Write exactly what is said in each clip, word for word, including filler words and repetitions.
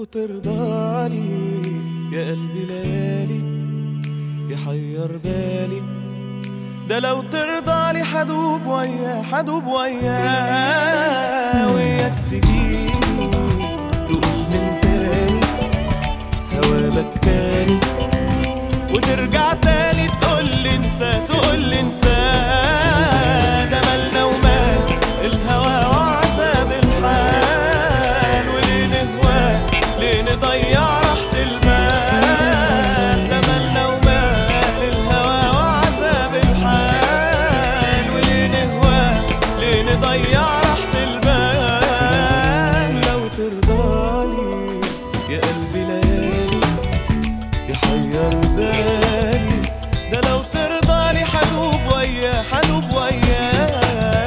لو ترضالي يا قلبي ليالي يحير بالي، ده لو ترضالي حدوب وياه حدوب وياه، وياك تجيني تقول من تاني هوا بكاني، وترجع تاني تقولي انسى تقولي انسى، ده مالنا ومال الهوا وعذاب الحال، وليه نهواه ليه نضيع راحة البال، ده مالنا ومال الهوا وعذاب الحال، وليه نهواه ليه نضيع راحة البال، لو ترضالي يا قلبي ليالي يحير بالي، ده لو ترضالي حدوب وياه حدوب وياه.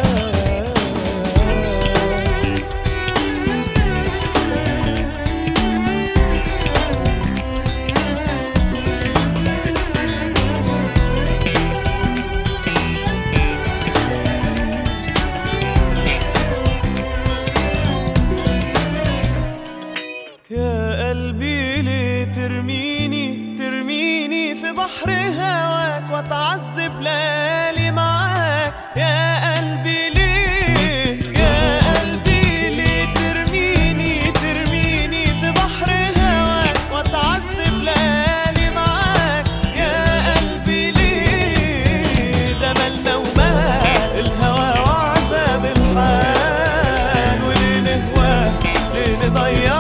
يا قلبي ليه ترميني ترميني في بحر هواك واتعذب ليالي معاك، يا قلبي ليه يا قلبي ليه ترميني ترميني في بحر هواك واتعذب ليالي معاك، يا قلبي ليه ده مالنا ومال الهوى وعذاب الحال، وليه نهواه ليه نضيع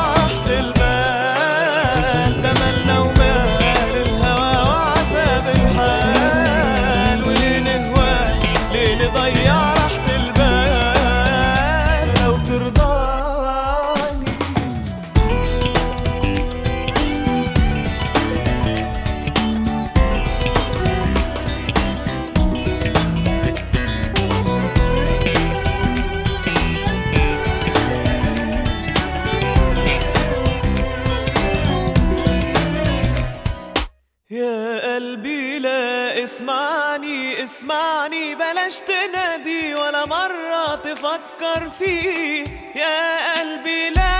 ضيع راحة البال، لو ترضاني يا قلبي لا اسمعني اسمعني بلاش تنادي ولا مرة تفكر فيه، يا قلبي لا